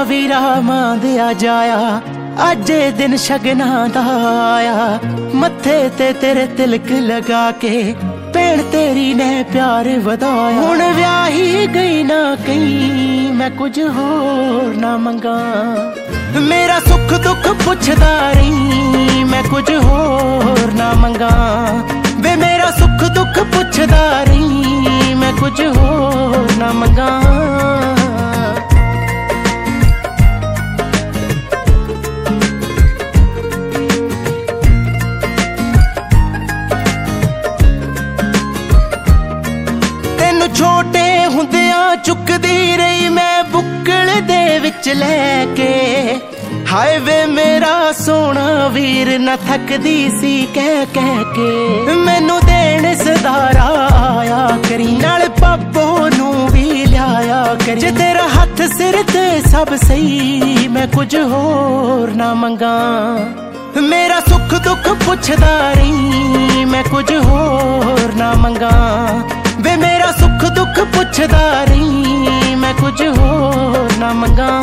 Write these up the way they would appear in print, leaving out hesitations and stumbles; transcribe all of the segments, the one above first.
ਵੀਰਾ ਮਾਂ ਦਿਆ ਜਾਇਆ, ਅੱਜ ਇਹ ਦਿਨ ਸ਼ਗਨਾਂ ਦਾ ਆਇਆ। ਮੱਥੇ ਤੇ ਤੇਰੇ ਤਿਲਕ ਲਗਾ ਕੇ ਭੈਣ ਤੇਰੀ ਨੇ ਪਿਆਰ ਵਧਾਇਆ। ਹੁਣ ਵਿਆਹੀ ਗਈ ਨਾ ਕਹੀਂ, ਮੈਂ ਕੁਝ ਹੋਰ ਨਾ ਮੰਗਾਂ। ਮੇਰਾ ਸੁੱਖ ਦੁੱਖ ਪੁੱਛਦਾ ਰਹੀ, ਮੈਂ ਕੁਝ ਹੋਰ ਨਾ ਮੰਗਾਂ। ਵੇ ਮੇਰਾ ਸੁੱਖ ਦੁੱਖ ਪੁੱਛਦਾ ਰਹੀ, ਮੈਂ ਕੁਝ ਹੋਰ ਨਾ ਮੰਗਾਂ। ਛੋਟੇ ਹੁੰਦਿਆਂ ਚੁੱਕਦੀ ਰਹੀ ਮੈਂ ਬੁੱਕਲ ਦੇ ਵਿੱਚ ਲੈ ਕੇ। ਹਾਏ ਵੇ ਮੇਰਾ ਸੋਹਣਾ ਵੀਰ ਨਾ ਥੱਕਦੀ ਸੀ ਕਹਿ ਕਹਿ ਕੇ। ਮੈਨੂੰ ਦੇਣ ਸਦਾਰਾ ਆਇਆ ਕਰੀ, ਨਾਲ ਪਾਪੋ ਨੂੰ ਵੀ ਲਿਆਇਆ ਕਰੀ। ਜੇ ਤੇਰਾ ਹੱਥ ਸਿਰ ਤੇ ਸਭ ਸਹੀ, ਮੈਂ ਕੁਝ ਹੋਰ ਨਾ ਮੰਗਾਂ। ਮੇਰਾ ਸੁੱਖ ਦੁੱਖ ਪੁੱਛਦਾ ਰਹੀ, ਮੈਂ ਕੁਝ ਹੋਰ ਨਾ ਮੰਗਾਂ। ਵੇ ਮੇਰਾ ਸੁੱਖ ਦੁੱਖ ਪੁੱਛਦਾ ਰਹੀ, ਮੈਂ ਕੁਝ ਹੋਰ ਨਾ ਮੰਗਾਂ।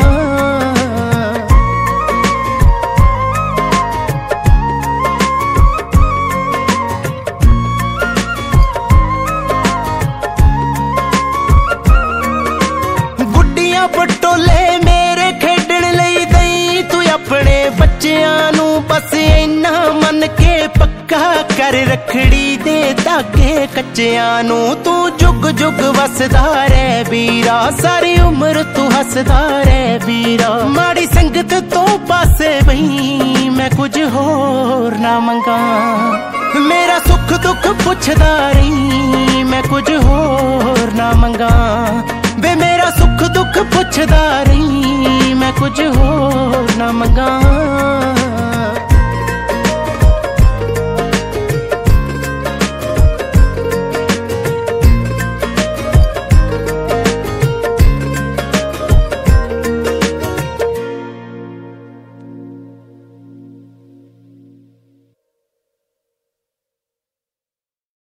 ਗੁੱਡੀਆਂ ਪਟੋਲੇ ਮੇਰੇ ਖੇਡਣ ਲਈ ਦਈ ਤੂੰ ਆਪਣੇ ਬੱਚਿਆਂ ਨੂੰ, ਬਸ ਇੰਨਾ ਮੰਨ ਕੇ ਪੱਕਾ ਕਰ ਰੱਖੜੀ ਦੇ ਧਾਗੇ ਕੱਚਿਆਂ ਨੂੰ। ਤੂੰ ਜੁਗ ਜੁਗ ਵਸਦਾ ਰਹਿ ਵੀਰਾ, ਸਾਰੀ ਉਮਰ ਤੂੰ ਹੱਸਦਾ ਰਹਿ ਵੀਰਾ। ਮਾੜੀ ਸੰਗਤ ਤੋਂ ਪਾਸੇ ਬਈ, ਮੈਂ ਕੁਝ ਹੋਰ ਨਾ ਮੰਗਾਂ। ਮੇਰਾ ਸੁੱਖ ਦੁੱਖ ਪੁੱਛਦਾ ਰਹੀ, ਮੈਂ ਕੁਝ ਹੋਰ ਨਾ ਮੰਗਾਂ। ਵੇ ਮੇਰਾ ਸੁੱਖ ਦੁੱਖ ਪੁੱਛਦਾ ਰਹੀ, ਮੈਂ ਕੁਝ ਹੋਰ ਨਾ ਮੰਗਾਂ।